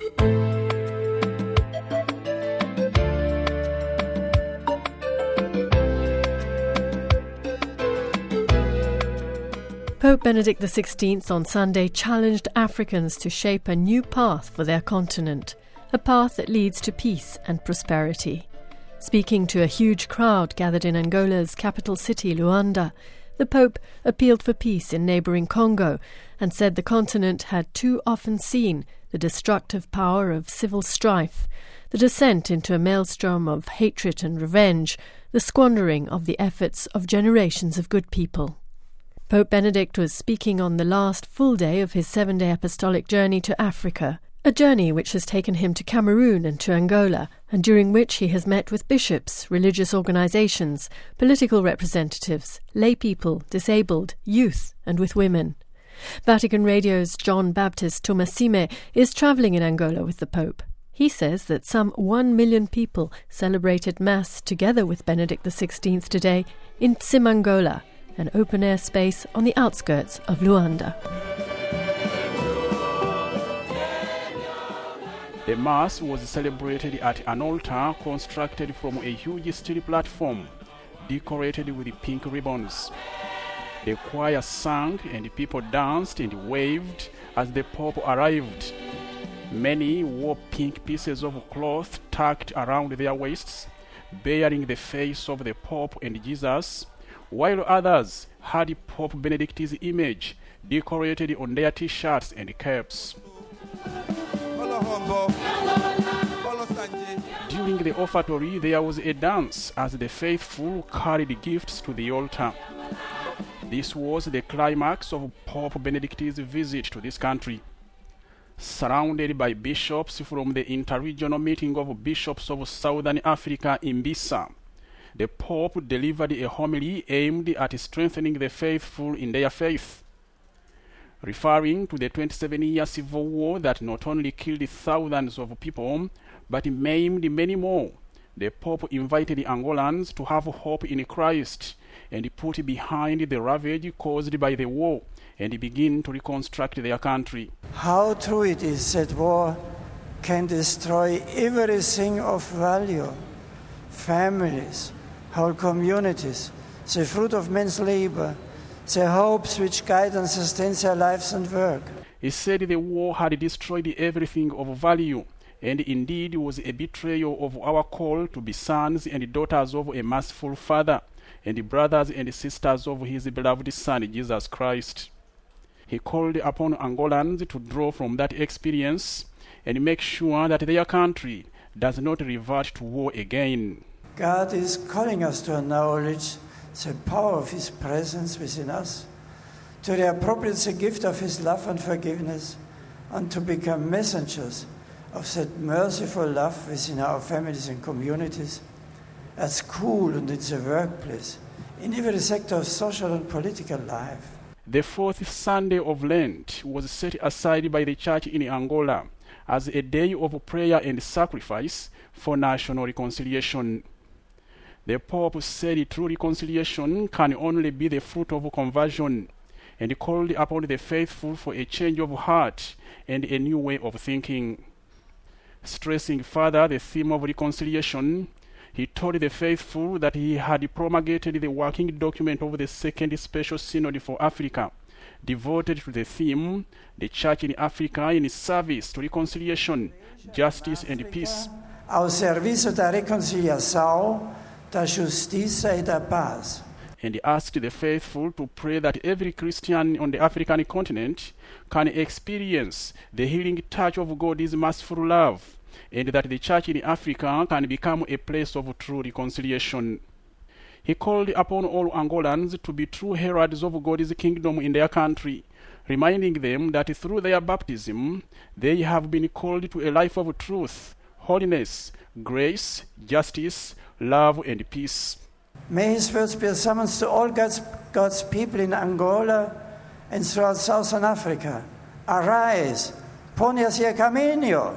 Pope Benedict XVI on Sunday challenged Africans to shape a new path for their continent, a path that leads to peace and prosperity. Speaking to a huge crowd gathered in Angola's capital city, Luanda, the Pope appealed for peace in neighbouring Congo and said the continent had too often seen the destructive power of civil strife, the descent into a maelstrom of hatred and revenge, the squandering of the efforts of generations of good people. Pope Benedict was speaking on the last full day of his 7-day apostolic journey to Africa, a journey which has taken him to Cameroon and to Angola, and during which he has met with bishops, religious organisations, political representatives, lay people, disabled, youth, and with women. Vatican Radio's John Baptist Tomasime is travelling in Angola with the Pope. He says that some 1 million people celebrated Mass together with Benedict XVI today in Tsimangola, an open-air space on the outskirts of Luanda. The Mass was celebrated at an altar constructed from a huge steel platform, decorated with pink ribbons. The choir sang and people danced and waved as the Pope arrived. Many wore pink pieces of cloth tucked around their waists, bearing the face of the Pope and Jesus, while others had Pope Benedict's image decorated on their t-shirts and caps. During the offertory, there was a dance as the faithful carried gifts to the altar. This was the climax of Pope Benedict's visit to this country. Surrounded by bishops from the interregional meeting of bishops of Southern Africa in Mbisa, the Pope delivered a homily aimed at strengthening the faithful in their faith. Referring to the 27-year civil war that not only killed thousands of people, but maimed many more, the Pope invited Angolans to have hope in Christ and put behind the ravage caused by the war and begin to reconstruct their country. How true it is that war can destroy everything of value, families, whole communities, the fruit of men's labor, the hopes which guide and sustain their lives and work. He said the war had destroyed everything of value, and indeed was a betrayal of our call to be sons and daughters of a merciful Father, and brothers and sisters of his beloved Son, Jesus Christ. He called upon Angolans to draw from that experience and make sure that their country does not revert to war again. God is calling us to acknowledge the power of His presence within us, to reappropriate the gift of His love and forgiveness, and to become messengers of that merciful love within our families and communities, at school and in the workplace, in every sector of social and political life. The fourth Sunday of Lent was set aside by the Church in Angola as a day of prayer and sacrifice for national reconciliation. The Pope said true reconciliation can only be the fruit of conversion, and called upon the faithful for a change of heart and a new way of thinking. Stressing further the theme of reconciliation, he told the faithful that he had promulgated the working document of the Second Special Synod for Africa, devoted to the theme, the Church in Africa in service to reconciliation, justice and peace. Ao serviço da reconciliação, da justiça e da paz. And he asked the faithful to pray that every Christian on the African continent can experience the healing touch of God's merciful love, and that the Church in Africa can become a place of true reconciliation. He called upon all Angolans to be true heralds of God's kingdom in their country, reminding them that through their baptism they have been called to a life of truth, holiness, grace, justice, love and peace. May His words be a summons to all God's people in Angola and throughout Southern Africa. Arise, pone hacia camino.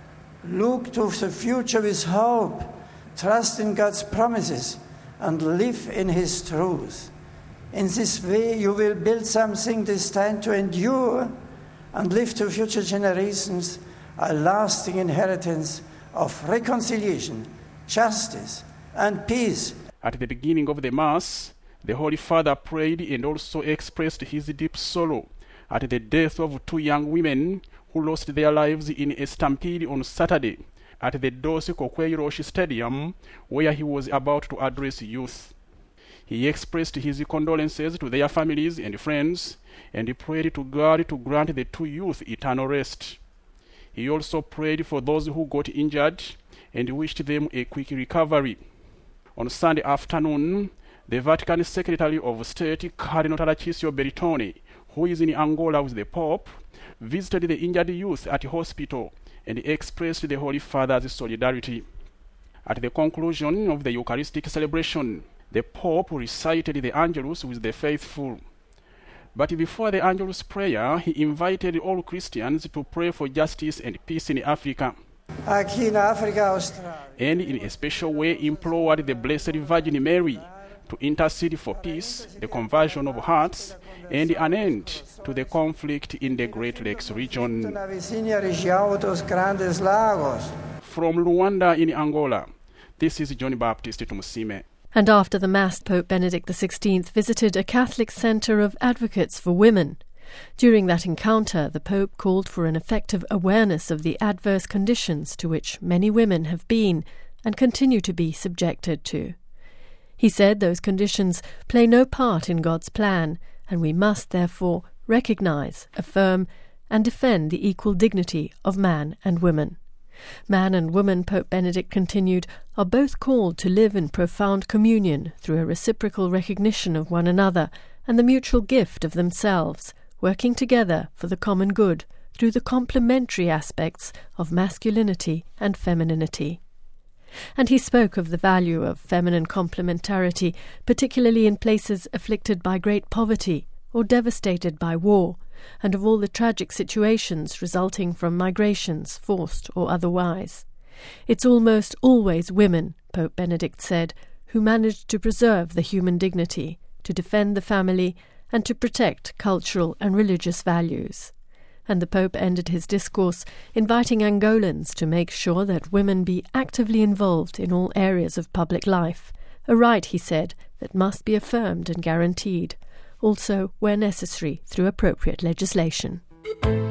Look to the future with hope. Trust in God's promises and live in His truth. In this way you will build something destined to endure and live to future generations a lasting inheritance of reconciliation, justice, and peace. At the beginning of the Mass, the Holy Father prayed and also expressed his deep sorrow at the death of 2 young women who lost their lives in a stampede on Saturday at the Dos Coqueiros Stadium, where he was about to address youth. He expressed his condolences to their families and friends, and he prayed to God to grant the 2 youth eternal rest. He also prayed for those who got injured and wished them a quick recovery. On Sunday afternoon, the Vatican Secretary of State, Cardinal Tarcísio Bertone, who is in Angola with the Pope, visited the injured youth at hospital and expressed the Holy Father's solidarity. At the conclusion of the Eucharistic celebration, the Pope recited the Angelus with the faithful. But before the Angelus prayer, he invited all Christians to pray for justice and peace in Africa. Aqui na África Austral. And in a special way implored the Blessed Virgin Mary to intercede for peace, the conversion of hearts, and an end to the conflict in the Great Lakes region. Na vizinha região dos Grandes Lagos. From Luanda in Angola, this is John Baptist Tumusime. And after the Mass, Pope Benedict XVI visited a Catholic centre of advocates for women. During that encounter, the Pope called for an effective awareness of the adverse conditions to which many women have been and continue to be subjected to. He said those conditions play no part in God's plan, and we must therefore recognise, affirm, and defend the equal dignity of man and woman. Man and woman, Pope Benedict continued, are both called to live in profound communion through a reciprocal recognition of one another and the mutual gift of themselves, working together for the common good through the complementary aspects of masculinity and femininity. And he spoke of the value of feminine complementarity, particularly in places afflicted by great poverty or devastated by war, and of all the tragic situations resulting from migrations, forced or otherwise. It's almost always women, Pope Benedict said, who manage to preserve the human dignity, to defend the family, and to protect cultural and religious values. And the Pope ended his discourse inviting Angolans to make sure that women be actively involved in all areas of public life, a right, he said, that must be affirmed and guaranteed, also where necessary through appropriate legislation.